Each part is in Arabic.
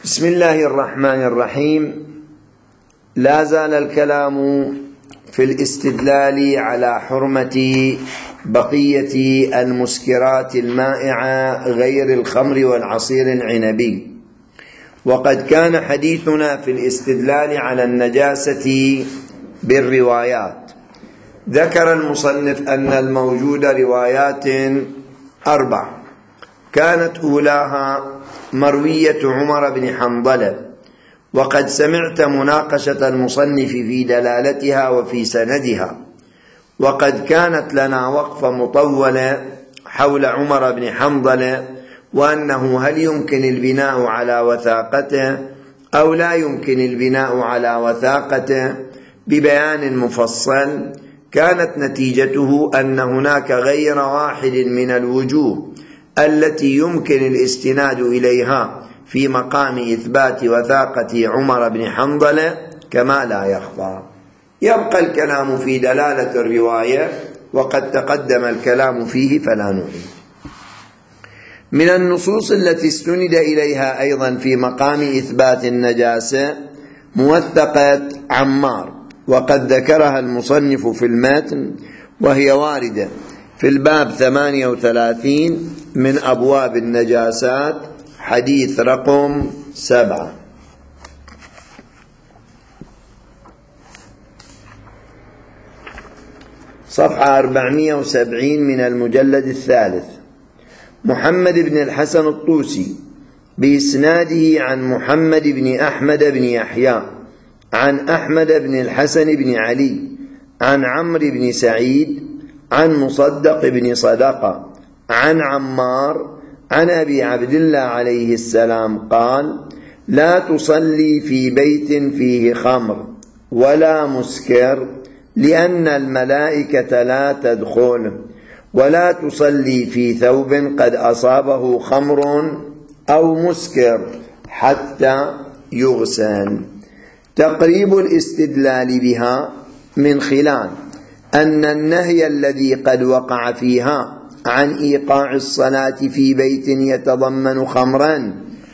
بسم الله الرحمن الرحيم. لا زال الكلام في الاستدلال على حرمة بقية المسكرات المائعة غير الخمر والعصير العنبي، وقد كان حديثنا في الاستدلال على النجاسة بالروايات. ذكر المصنف أن الموجود روايات 4، كانت أولاها مروية عمر بن حنظلة، وقد سمعت مناقشة المصنف في دلالتها وفي سندها، وقد كانت لنا وقفة مطولة حول عمر بن حنظلة، وأنه هل يمكن البناء على وثاقته أو لا يمكن البناء على وثاقته ببيان مفصل. كانت نتيجته أن هناك غير واحد من الوجوه التي يمكن الاستناد إليها في مقام إثبات وثاقة عمر بن حنظلة كما لا يخفى. يبقى الكلام في دلالة الرواية، وقد تقدم الكلام فيه فلا نعيد. من النصوص التي استند إليها أيضا في مقام إثبات النجاسة موثقة عمار، وقد ذكرها المصنف في المتن، وهي واردة في الباب 38 من أبواب النجاسات، حديث رقم 7. صفحة 470 من المجلد الثالث. محمد بن الحسن الطوسي بإسناده عن محمد بن أحمد بن يحيى عن أحمد بن الحسن بن علي عن عمرو بن سعيد عن مصدق بن صدقة عن عمار عن أبي عبد الله عليه السلام قال: لا تصلي في بيت فيه خمر ولا مسكر، لأن الملائكة لا تدخل، ولا تصلي في ثوب قد أصابه خمر أو مسكر حتى يغسل. تقريب الاستدلال بها من خلال أن النهي الذي قد وقع فيها عن إيقاع الصلاة في بيت يتضمن خمرا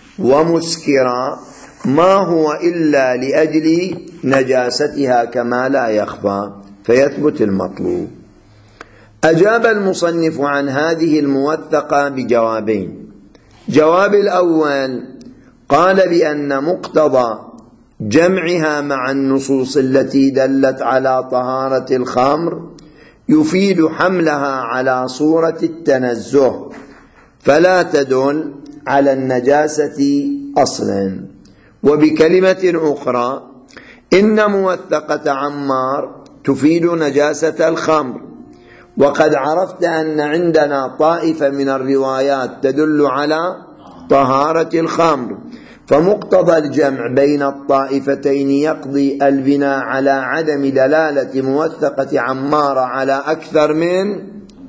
ومسكرا ما هو إلا لأجل نجاستها كما لا يخفى، فيثبت المطلوب. أجاب المصنف عن هذه الموثقة بجوابين. جواب الأول قال بأن مقتضى جمعها مع النصوص التي دلت على طهارة الخمر يفيد حملها على صورة التنزه، فلا تدل على النجاسة أصلا. وبكلمة أخرى، إن موثقة عمار تفيد نجاسة الخمر، وقد عرفت أن عندنا طائفة من الروايات تدل على طهارة الخمر، فمقتضى الجمع بين الطائفتين يقضي البناء على عدم دلالة موثقة عمار على أكثر من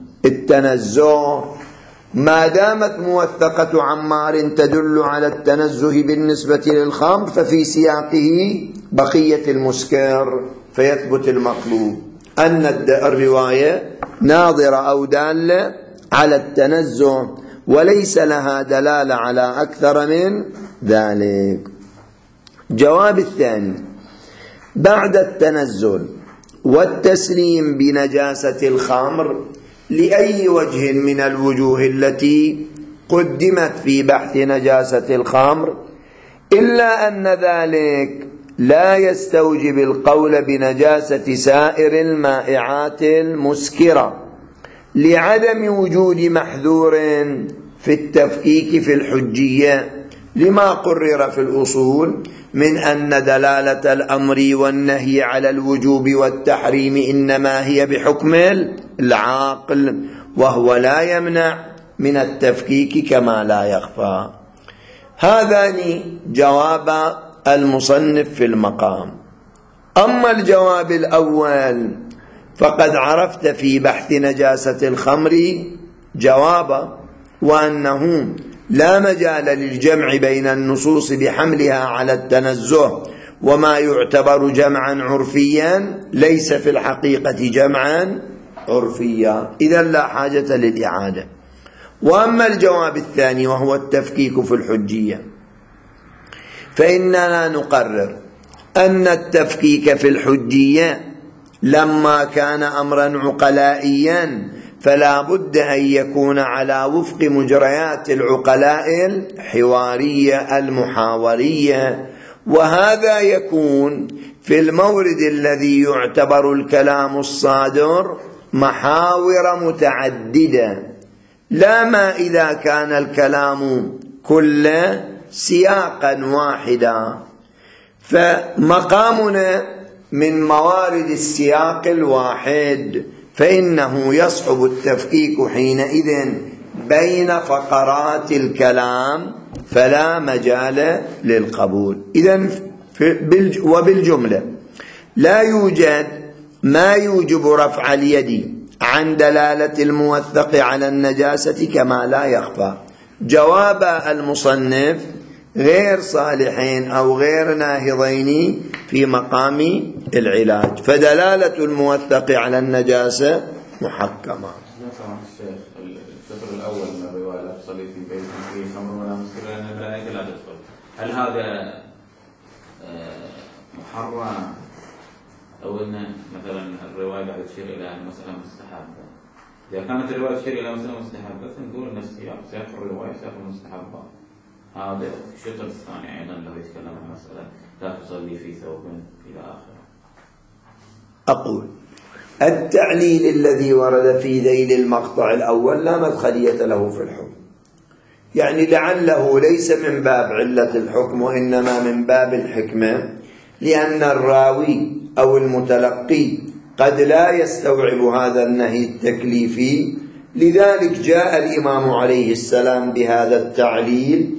التنزه. ما دامت موثقة عمار تدل على التنزه بالنسبة للخمر، ففي سياقه بقية المسكر، فيثبت المطلوب أن الرواية ناظرة أو دالة على التنزه، وليس لها دلالة على أكثر من ذلك. جواب الثاني: بعد التنزل والتسليم بنجاسة الخمر لأي وجه من الوجوه التي قدمت في بحث نجاسة الخمر، إلا أن ذلك لا يستوجب القول بنجاسة سائر المائعات المسكرة، لعدم وجود محذور في التفكيك في الحجية، لما قرر في الأصول من أن دلالة الأمر والنهي على الوجوب والتحريم إنما هي بحكم العاقل، وهو لا يمنع من التفكيك كما لا يخفى. هذان جواب المصنف في المقام. أما الجواب الأول فقد عرفت في بحث نجاسة الخمر جوابا، وأنه لا مجال للجمع بين النصوص بحملها على التنزه، وما يعتبر جمعا عرفيا ليس في الحقيقة جمعا عرفيا، إذا لا حاجة للإعادة. وأما الجواب الثاني وهو التفكيك في الحجية، فإننا نقرر أن التفكيك في الحجية لما كان أمرا عقلائيا فلا بد أن يكون على وفق مجريات العقلاء الحوارية المحاورية، وهذا يكون في المورد الذي يعتبر الكلام الصادر محاور متعددة، لا ما إذا كان الكلام كله سياقا واحدا. فمقامنا من موارد السياق الواحد، فإنه يصعب التفكيك حينئذ بين فقرات الكلام فلا مجال للقبول. إذن وبالجملة لا يوجد ما يوجب رفع اليد عن دلالة الموثق على النجاسة كما لا يخفى. جواب المصنف غير صالحين أو غير ناهضين في مقام العلاج، فدلالة الموثق على النجاسة محكمة. السطر الأول من الرواية لا تصلي في بيت فيه خمر ولا مسكر لأن الملائكة لا تدخل، هل هذا محرم أو أن مثلا الرواية قاعدة تشير إلى مسألة مستحبة؟ إذا كانت الرواية تشير إلى مسألة مستحبة فنقول أن سياق الرواية سياق المستحبة. هذا الشطر الثاني أيضا له يتكلم عن مسألة لا تصلي في ثوب إلى آخره. أقول التعليل الذي ورد في ذيل المقطع الأول لا مدخلية له في الحكم، يعني لعله ليس من باب علة الحكم وإنما من باب الحكمة، لأن الراوي أو المتلقي قد لا يستوعب هذا النهي التكليفي، لذلك جاء الإمام عليه السلام بهذا التعليل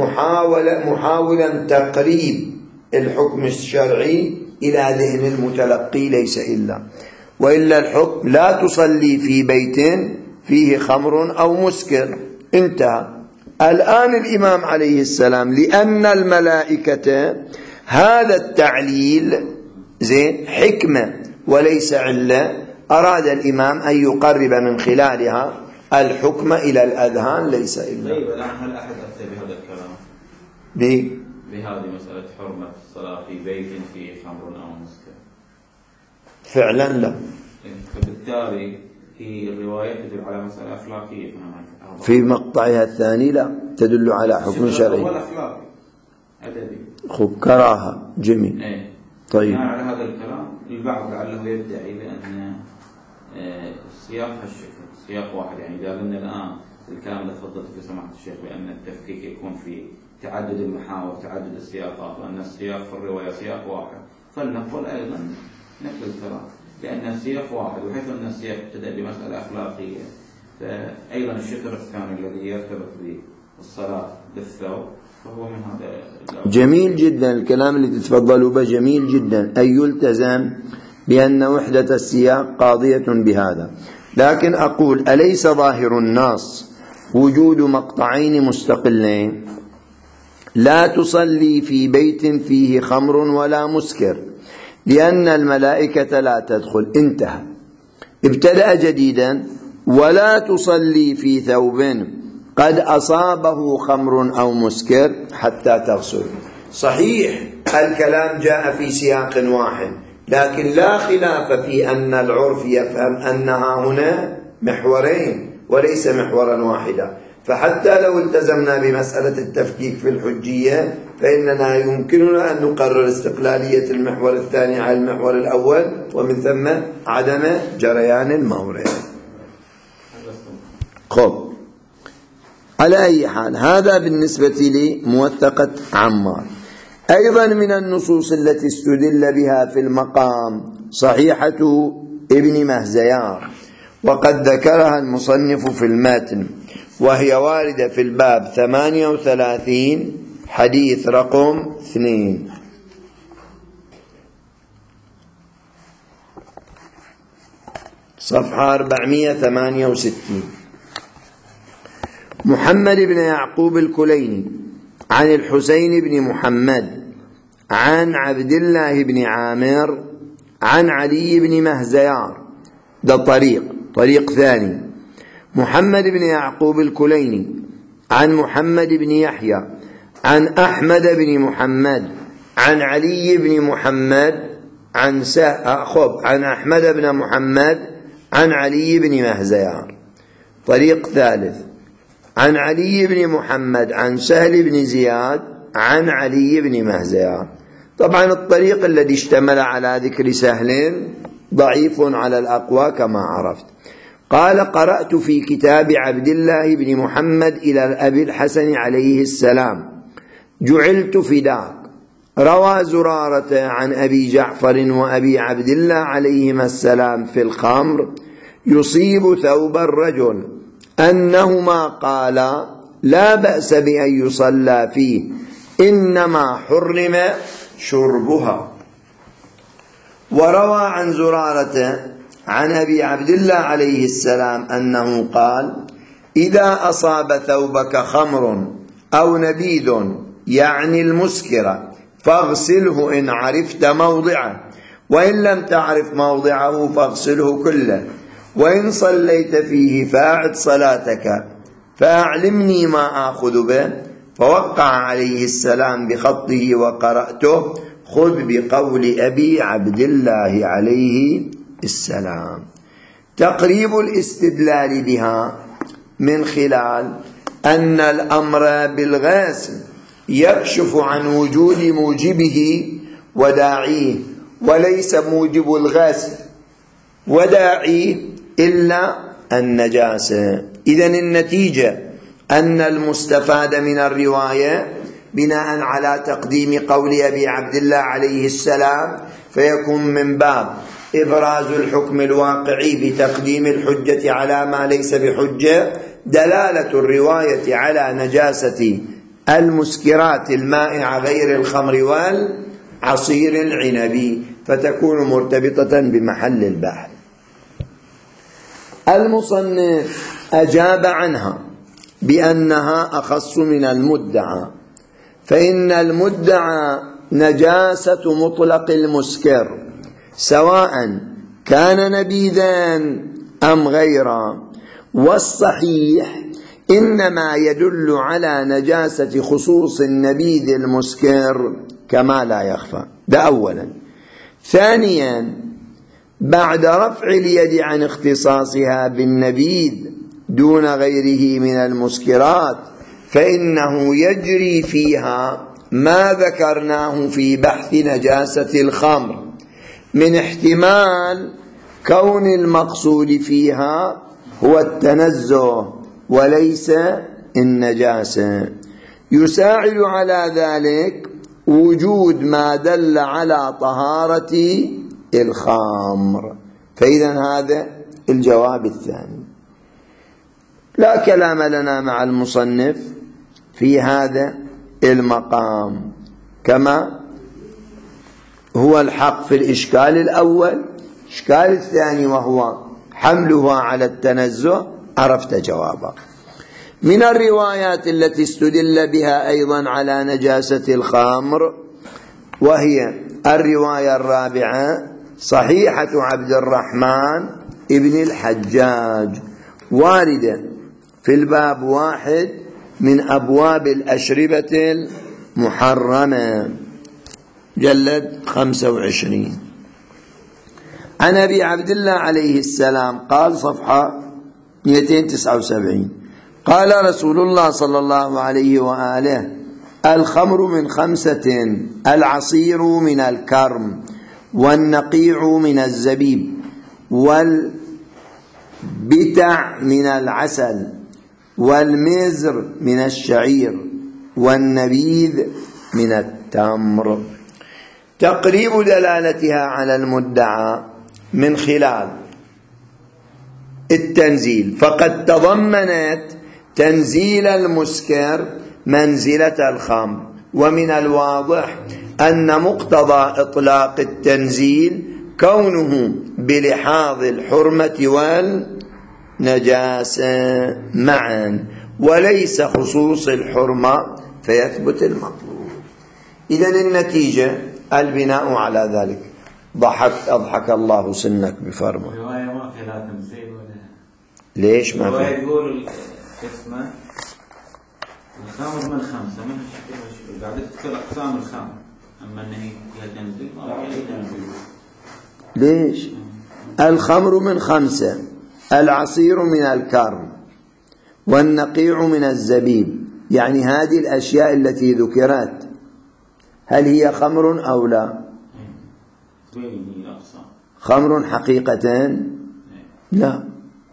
محاولا تقريب الحكم الشرعي إلى ذهن المتلقي ليس إلا، وإلا الحكم لا تصلي في بيت فيه خمر أو مسكر، انتهى. الآن الإمام عليه السلام لأن الملائكة هذا التعليل زين حكمة وليس علة، أراد الإمام أن يقرب من خلالها الحكم إلى الأذهان ليس إلا. طيب الآن هل أحد أفتى بهذا الكلام؟ بهذه مسألة حرمة الصلاة في بيت فيه خمر أو مسكر؟ فعلا لا. فبالتالي هي الرواية تدل على مسألة أخلاقية في مقطعها الثاني لا تدل على حكم شرعي. ولا أخلاقي أدبي. خب كراهة جميل. إيه. طيب. على هذا الكلام البعض لعله يدعي بأن السياق هالشكل سياق واحد، يعني إذا قلنا الآن الكلام اللي تفضلت في سماحة الشيخ بأن التفكيك يكون في تعدد المحاور تعدد السياقات، وأن السياق في الرواية سياق واحد، فلنقول أيضا نفس الكلام لأن السياق واحد، وحيث أن السياق ابتدأ بمسألة أخلاقية فأيضا الشطر الثاني الذي يرتبط بالصلاة بالثوب فهو من هذا. جميل جدا الكلام اللي تتفضلوا به، جميل جدا أن يلتزم بأن وحدة السياق قاضية بهذا، لكن أقول أليس ظاهر النص وجود مقطعين مستقلين؟ لا تصلي في بيت فيه خمر ولا مسكر لأن الملائكة لا تدخل، انتهى. ابتدأ جديدا ولا تصلي في ثوب قد أصابه خمر أو مسكر حتى تغسل. صحيح الكلام جاء في سياق واحد، لكن لا خلاف في أن العرف يفهم أنها هنا محورين وليس محورا واحدا، فحتى لو التزمنا بمسألة التفكيك في الحجية فإننا يمكننا أن نقرر استقلالية المحور الثاني على المحور الأول، ومن ثم عدم جريان المورد. خب على أي حال هذا بالنسبة لموثقة عمار. أيضا من النصوص التي استدل بها في المقام صحيحة ابن مهزيار، وقد ذكرها المصنف في الماتن، وهي واردة في الباب 38 حديث رقم 2. صفحة 468. محمد بن يعقوب الكليني عن الحسين بن محمد عن عبد الله بن عامر عن علي بن مهزيار، ده طريق ثاني. محمد بن يعقوب الكليني عن محمد بن يحيى عن أحمد بن محمد عن علي بن محمد عن أحمد بن محمد عن علي بن مهزيار. طريق ثالث عن علي بن محمد عن سهل بن زياد عن علي بن مهزيار. طبعا الطريق الذي اشتمل على ذكر سهل ضعيف على الأقوى كما عرفت. قال: قرأت في كتاب عبد الله بن محمد إلى أبي الحسن عليه السلام: جعلت فداك. روى زرارة عن أبي جعفر وأبي عبد الله عليهما السلام في الخمر يصيب ثوب الرجل أنهما قالا: لا بأس بأن يصلى فيه، إنما حرم شربها. وروى عن زرارة عن أبي عبد الله عليه السلام أنه قال: إذا أصاب ثوبك خمر أو نبيذ يعني المسكر فاغسله إن عرفت موضعه، وإن لم تعرف موضعه فاغسله كله، وإن صليت فيه فأعد صلاتك فأعلمني ما آخذ به. فوقع عليه السلام بخطه وقرأته: خذ بقول أبي عبد الله عليه السلام. تقريب الاستدلال بها من خلال أن الأمر بالغسل يكشف عن وجود موجبه وداعيه، وليس موجب الغسل وداعيه إلا النجاسة. إذن النتيجة أن المستفاد من الرواية بناء على تقديم قول أبي عبد الله عليه السلام فيكون من باب إبراز الحكم الواقعي بتقديم الحجة على ما ليس بحجة، دلالة الرواية على نجاسة المسكرات المائعة غير الخمر والعصير العنبي، فتكون مرتبطة بمحل البحث. المصنف أجاب عنها بأنها أخص من المدعى، فإن المدعى نجاسة مطلق المسكر سواء كان نبيذا أم غيره، والصحيح إنما يدل على نجاسة خصوص النبيذ المسكر كما لا يخفى. ده أولا. ثانيا، بعد رفع اليد عن اختصاصها بالنبيذ دون غيره من المسكرات فإنه يجري فيها ما ذكرناه في بحث نجاسة الخمر من احتمال كون المقصود فيها هو التنزه وليس النجاسة. يساعد على ذلك وجود ما دل على طهارة الخمر. فإذا هذا الجواب الثاني. لا كلام لنا مع المصنف في هذا المقام، كما هو الحق في الإشكال الأول. الإشكال الثاني وهو حملها على التنزه عرفت جوابه. من الروايات التي استدل بها أيضا على نجاسة الخمر وهي الرواية الرابعة صحيحة عبد الرحمن ابن الحجاج، واردة في الباب 1 من أبواب الأشربة المحرمة جلد 25 عن أبي عبد الله عليه السلام قال صفحة 279: قال رسول الله صلى الله عليه وآله: الخمر من 5: العصير من الكرم، والنقيع من الزبيب، والبتع من العسل، والمزر من الشعير، والنبيذ من التمر. تقريب دلالتها على المدعى من خلال التنزيل، فقد تضمنت تنزيل المسكر منزلة الخمر، ومن الواضح أن مقتضى إطلاق التنزيل كونه بلحاظ الحرمة والنجاسة معا وليس خصوص الحرمة فيثبت المطلوب. إذن النتيجة البناء على ذلك. أضحك الله سنك بفرمه. الرواية ما فيها تنزيل ولا ليش ما الرواية فيها؟ يقول اسمه الخمر من خمسة من قاعد تذكر أقسام الخمر، أما أنه فيها تنزيل ما فيها تنزيل. ليش؟ الخمر من خمسة: العصير من الكرم، والنقيع من الزبيب. يعني هذه الأشياء التي ذكرت هل هي خمر أو لا؟ خمر حقيقة؟ لا،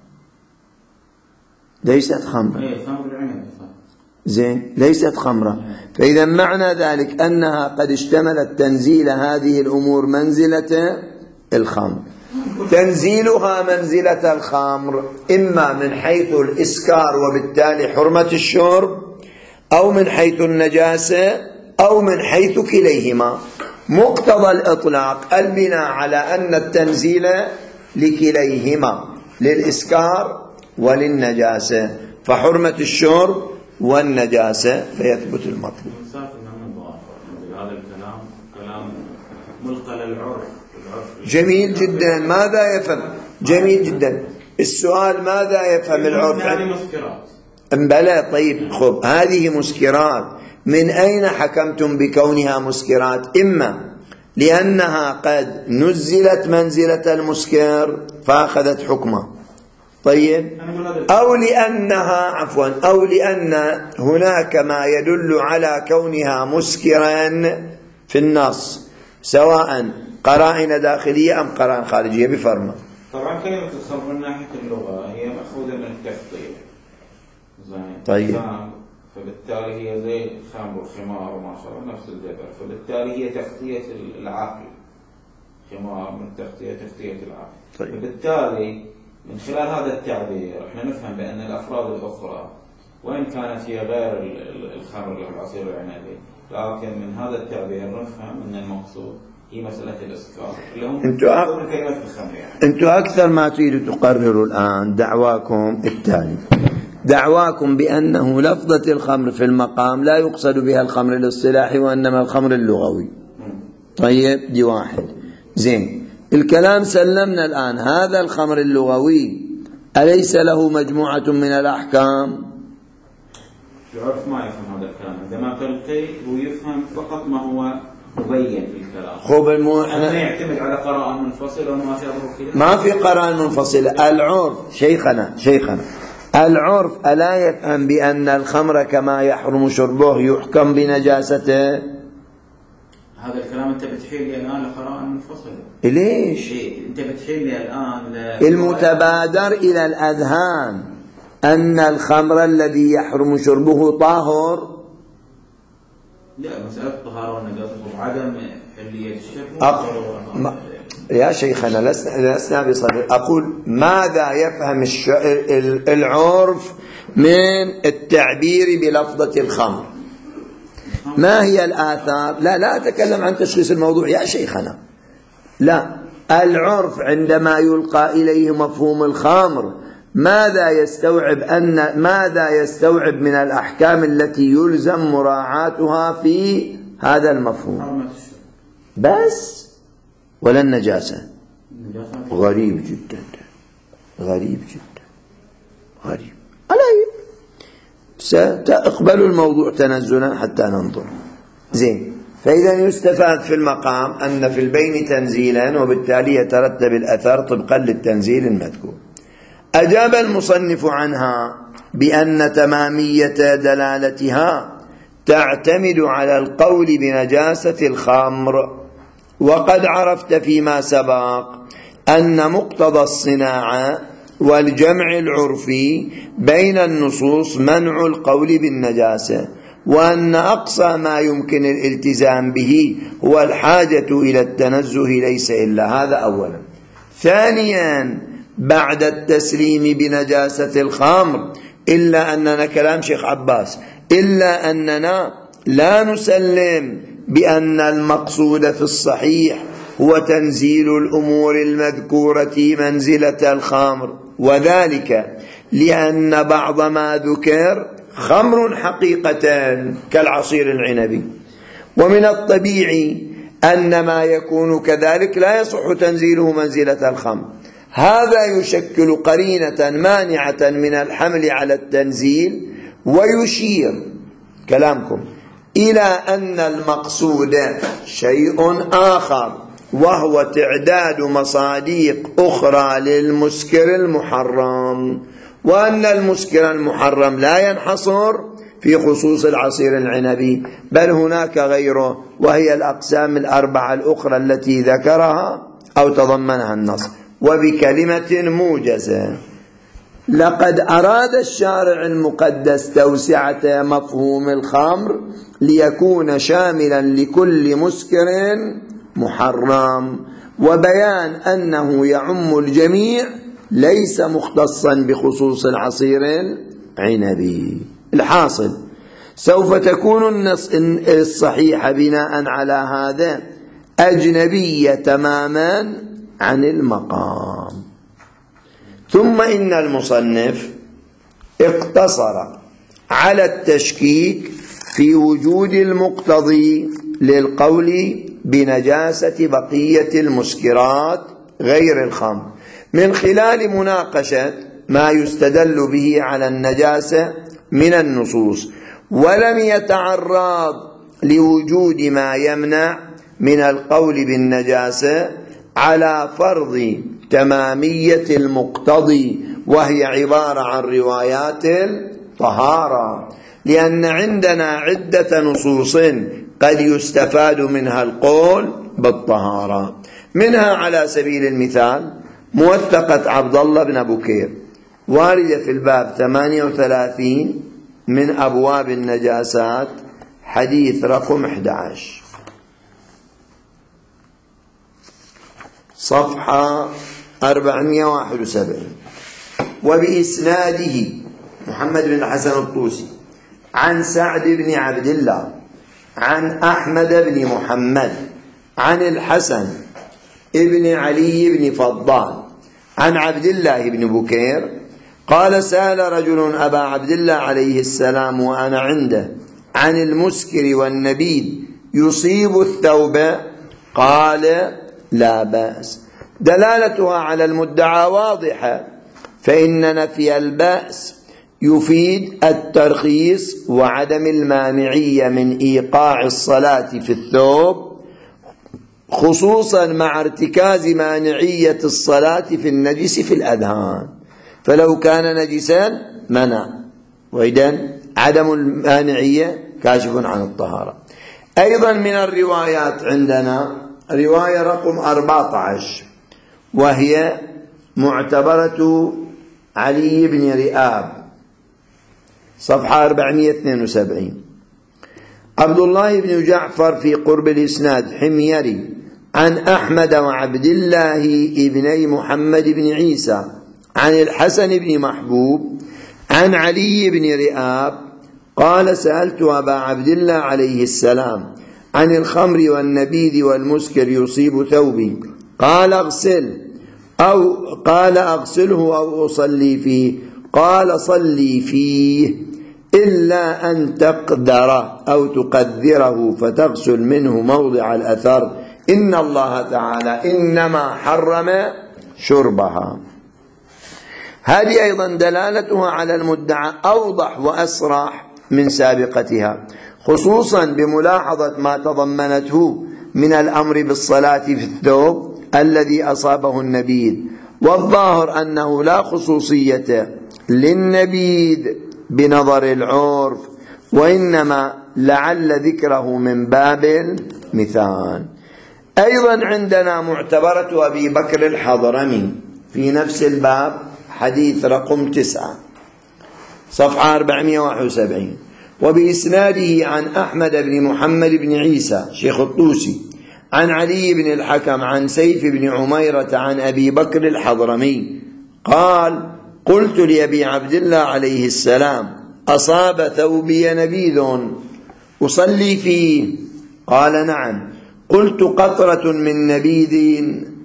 ليست خمرا. زين، ليست خمرا. فإذا معنى ذلك أنها قد اشتملت تنزيل هذه الأمور منزلة الخمر. تنزيلها منزلة الخمر إما من حيث الإسكار وبالتالي حرمة الشرب، أو من حيث النجاسة، أو من حيث كليهما. مقتضى الإطلاق البناء على أن التنزيل لكليهما، للإسكار وللنجاسة، فحرمة الشرب والنجاسة فيثبت المطلوب. هذا الكلام كلام ملقى للعرف. جميل جدا. ماذا يفهم؟ جميل جدا. السؤال ماذا يفهم العرف؟ هذه مسكرات. بلى. طيب خب، هذه مسكرات من أين حكمتم بكونها مسكرات؟ إما لأنها قد نزلت منزلة المسكر فأخذت حكمه، طيب، أو لأن هناك ما يدل على كونها مسكرا في النص، سواء قرائن داخلية أم قرائن خارجية بفرمة. طبعا كلمة الخمر من ناحية اللغة هي مأخوذة من التفضيل، طيب، فبالتالي هي زي الخمر والخمار وما شاء الله نفس الجبر، فبالتالي هي تغطية العقل. خمار من تغطية العقل. طيب. فبالتالي من خلال هذا التعبير احنا نفهم بأن الأفراد الأخرى وإن كانت هي غير الخمر اللي هو العصير العنبي، لكن من هذا التعبير نفهم أن المقصود هي مسألة الإسكار اللي هم كلمة الخمر. يعني أنتم أكثر ما تريدوا تقرروا الآن دعواكم التالي: دعواكم بأنه لفظة الخمر في المقام لا يقصد بها الخمر الاصطلاحي وإنما الخمر اللغوي. طيب، دي واحد. زين، الكلام سلمنا الآن. هذا الخمر اللغوي أليس له مجموعة من الأحكام؟ العرف ما يفهم هذا الكلام، عندما تلقي هو يفهم فقط ما هو مبين في الكلام. خب احنا يعتمد على قراءة منفصلة وما شابه كذا. ما في قراءة منفصلة. العرف شيخنا العرف ألا يفهم بأن الخمر كما يحرم شربه يحكم بنجاسته؟ هذا الكلام أنت بتحيل لي الآن لقراءة منفصلة. ليش؟ أنت بتحيل لي الآن المتبادر إلى الأذهان أن الخمر الذي يحرم شربه طاهر. لا، مسألة طهارة والنجاسة وعدم حلية الشرب. يا شيخنا لسنا بصدق. أقول ماذا يفهم العرف من التعبير بلفظة الخمر؟ ما هي الآثار؟ لا أتكلم عن تشخيص الموضوع يا شيخنا. لا، العرف عندما يلقى إليه مفهوم الخمر ماذا يستوعب من الأحكام التي يلزم مراعاتها في هذا المفهوم؟ بس ولا النجاسة؟ غريب جدا. علي سأقبل الموضوع تنزلا حتى ننظر. زين، فإذا يستفاد في المقام أن في البين تنزيلا وبالتالي يترتب الأثر طبقا للتنزيل المذكور. أجاب المصنف عنها بأن تمامية دلالتها تعتمد على القول بنجاسة الخمر، وقد عرفت فيما سبق أن مقتضى الصناعة والجمع العرفي بين النصوص منع القول بالنجاسة، وأن أقصى ما يمكن الالتزام به هو الحاجة إلى التنزه ليس إلا هذا أولا. ثانيا، بعد التسليم بنجاسة الخمر إلا أننا كلام شيخ عباس إلا أننا لا نسلم بأن المقصود في الصحيح هو تنزيل الأمور المذكورة منزلة الخمر، وذلك لأن بعض ما ذكر خمر حقيقة كالعصير العنبي، ومن الطبيعي أن ما يكون كذلك لا يصح تنزيله منزلة الخمر. هذا يشكل قرينة مانعة من الحمل على التنزيل، ويشير كلامكم إلى أن المقصود شيء آخر، وهو تعداد مصاديق أخرى للمسكر المحرم، وأن المسكر المحرم لا ينحصر في خصوص العصير العنبي، بل هناك غيره، وهي الأقسام الأربعة الأخرى التي ذكرها أو تضمنها النص. وبكلمة موجزة، لقد أراد الشارع المقدس توسعة مفهوم الخمر ليكون شاملا لكل مسكر محرم، وبيان أنه يعم الجميع ليس مختصا بخصوص العصير العنبي. الحاصل سوف تكون النص الصحيحة بناء على هذا أجنبية تماما عن المقام. ثم إن المصنف اقتصر على التشكيك في وجود المقتضي للقول بنجاسة بقية المسكرات غير الخمر من خلال مناقشة ما يستدل به على النجاسة من النصوص، ولم يتعرض لوجود ما يمنع من القول بالنجاسة على فرض تمامية المقتضي، وهي عبارة عن روايات الطهارة، لأن عندنا عدة نصوص قد يستفاد منها القول بالطهارة. منها على سبيل المثال موثقة عبد الله بن بكير واردة في الباب 38 من أبواب النجاسات، حديث رقم 11 صفحة 471. وبإسناده محمد بن الحسن الطوسي عن سعد بن عبد الله عن أحمد بن محمد عن الحسن ابن علي بن فضال عن عبد الله بن بكير قال: سأل رجل أبا عبد الله عليه السلام وأنا عنده عن المسكر والنبيذ يصيب الثوب؟ قال: لا بأس. دلالتها على المدعى واضحة، فإن نفي البأس يفيد الترخيص وعدم المانعية من إيقاع الصلاة في الثوب، خصوصا مع ارتكاز مانعية الصلاة في النجس في الأذهان، فلو كان نجسا منع، وإذن عدم المانعية كاشف عن الطهارة. أيضا من الروايات عندنا رواية رقم 14، وهي معتبرة علي بن رئاب صفحة 472. عبد الله بن جعفر في قرب الإسناد حميري عن أحمد وعبد الله ابني محمد بن عيسى عن الحسن بن محبوب عن علي بن رئاب قال: سألت أبا عبد الله عليه السلام عن الخمر والنبيذ والمسكر يصيب ثوبي، قال: اغسل، أو قال: أغسله أو أصلي فيه؟ قال: صلي فيه، إلا أن تقدر أو تقدره فتغسل منه موضع الأثر، إن الله تعالى إنما حرم شربها. هذه أيضا دلالتها على المدعى أوضح وأصرح من سابقتها، خصوصا بملاحظة ما تضمنته من الأمر بالصلاة في الثوب الذي أصابه النبيذ، والظاهر أنه لا خصوصية للنبيذ بنظر العرف، وإنما لعل ذكره من باب المثال. أيضا عندنا معتبرة أبي بكر الحضرمي في نفس الباب، حديث رقم 9 صفحة 471. وبإسناده عن أحمد بن محمد بن عيسى شيخ الطوسي عن علي بن الحكم عن سيف بن عميرة عن أبي بكر الحضرمي قال: قلت لأبي عبد الله عليه السلام: أصاب ثوبي نبيذ أصلي فيه؟ قال: نعم. قلت: قطرة من نبيذ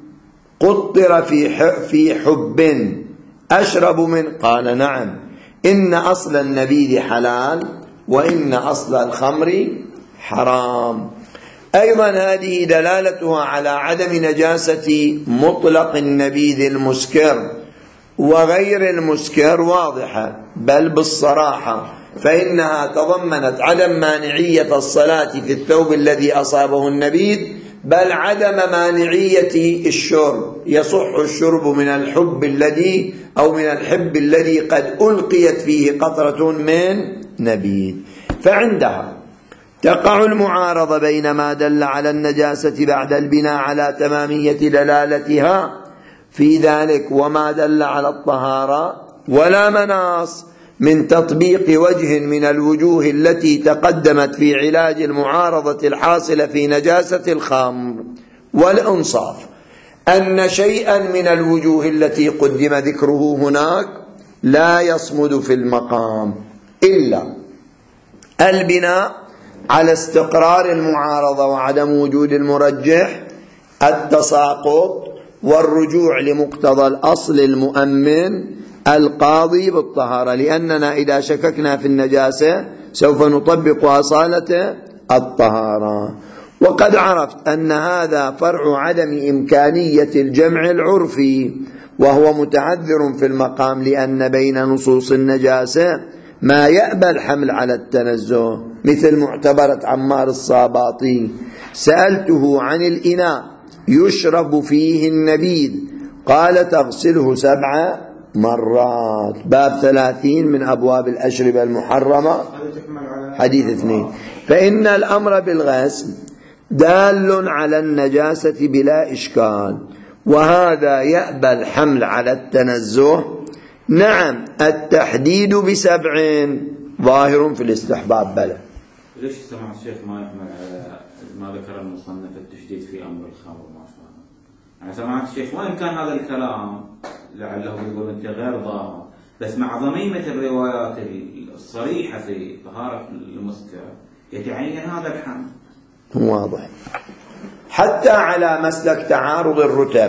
قطر في حب أشرب منه؟ قال: نعم. إن أصل النبيذ حلال، وإن أصل الخمر حرام. أيضا هذه دلالتها على عدم نجاسة مطلق النبيذ المسكر وغير المسكر واضحة، بل بالصراحة، فإنها تضمنت عدم مانعية الصلاة في الثوب الذي أصابه النبيذ، بل عدم مانعية الشرب، يصح الشرب من الحب الذي أو من الحب الذي قد ألقيت فيه قطرة من نبيذ. فعندها تقع المعارضة بين ما دل على النجاسة بعد البناء على تمامية دلالتها في ذلك وما دل على الطهارة، ولا مناص من تطبيق وجه من الوجوه التي تقدمت في علاج المعارضة الحاصلة في نجاسة الخمر. والإنصاف أن شيئا من الوجوه التي قدم ذكره هناك لا يصمد في المقام إلا البناء على استقرار المعارضة وعدم وجود المرجح، التساقط، والرجوع لمقتضى الأصل المؤمن القاضي بالطهارة، لأننا إذا شككنا في النجاسة سوف نطبق أصالة الطهارة. وقد عرفت أن هذا فرع عدم إمكانية الجمع العرفي، وهو متعذر في المقام، لأن بين نصوص النجاسة ما يأبى الحمل على التنزه، مثل معتبرة عمار الصاباطي: سألته عن الإناء يشرب فيه النبيذ قال تغسله 7 مرات، باب 30 من أبواب الأشربة المحرمة، حديث 2. فإن الأمر بالغسل دال على النجاسة بلا إشكال، وهذا يأبى الحمل على التنزه. نعم، التحديد ب7 ظاهر في الاستحباب. بلى. ليش سمع الشيخ ما يحمل على ما ذكر المصنف التشديد في أمر الخمر؟ ما شاء الله. يعني سمعت الشيخ وإن كان هذا الكلام لعله يقول أنت غير ظاهر، بس مع ضميمة الروايات الصريحة في طهارة المسكر يتعين هذا الحمل. واضح. حتى على مسلك تعارض الرتب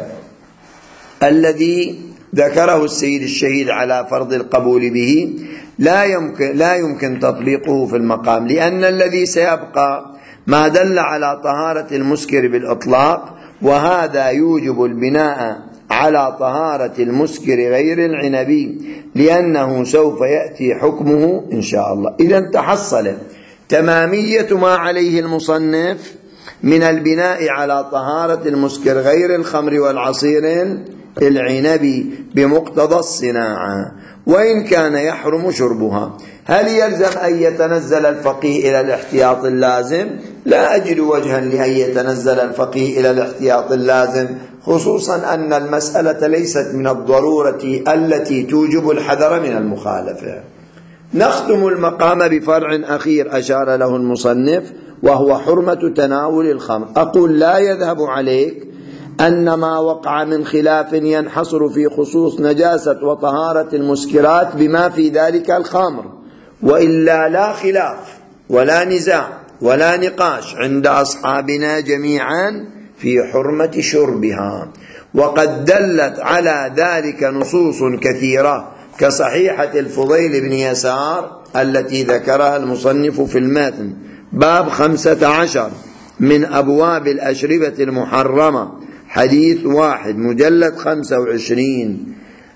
الذي ذكره السيد الشهيد على فرض القبول به لا يمكن تطبيقه في المقام، لأن الذي سيبقى ما دل على طهارة المسكر بالإطلاق، وهذا يوجب البناء على طهارة المسكر غير العنبي، لأنه سوف يأتي حكمه إن شاء الله. إذا تحصل تمامية ما عليه المصنف من البناء على طهارة المسكر غير الخمر والعصير العنبي بمقتضى الصناعة، وإن كان يحرم شربها. هل يلزم أن يتنزل الفقيه إلى الاحتياط اللازم؟ لا أجد وجها لأن يتنزل الفقيه إلى الاحتياط اللازم، خصوصا أن المسألة ليست من الضرورة التي توجب الحذر من المخالفة. نختم المقام بفرع أخير أشار له المصنف، وهو حرمة تناول الخمر. أقول لا يذهب عليك أن ما وقع من خلاف ينحصر في خصوص نجاسة وطهارة المسكرات بما في ذلك الخمر، وإلا لا خلاف ولا نزاع ولا نقاش عند أصحابنا جميعا في حرمة شربها، وقد دلت على ذلك نصوص كثيرة كصحيحة الفضيل بن يسار التي ذكرها المصنف في المتن، باب 15 من أبواب الأشربة المحرمة، حديث 1 مجلد 25: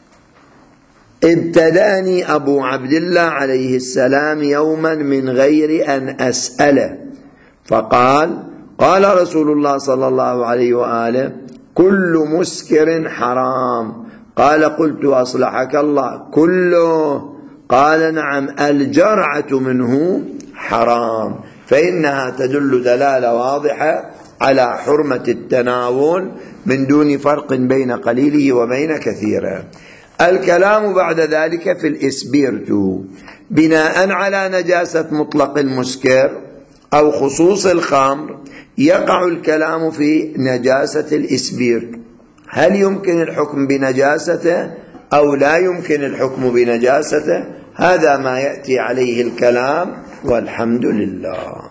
ابتداني أبو عبد الله عليه السلام يوما من غير أن أسأله فقال: قال رسول الله صلى الله عليه وآله: كل مسكر حرام. قال: قلت أصلحك الله كله؟ قال: نعم، الجرعة منه حرام. فإنها تدل دلالة واضحة على حرمة التناول من دون فرق بين قليله وبين كثيره. الكلام بعد ذلك في الإسبيرتو بناء على نجاسة مطلق المسكر أو خصوص الخمر، يقع الكلام في نجاسة الإسبيرت. هل يمكن الحكم بنجاسته أو لا يمكن الحكم بنجاسته؟ هذا ما يأتي عليه الكلام، والحمد لله.